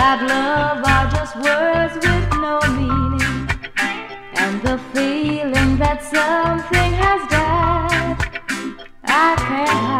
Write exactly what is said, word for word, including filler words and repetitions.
that love are just words with no meaning, and the feeling that something has died, I can't hide.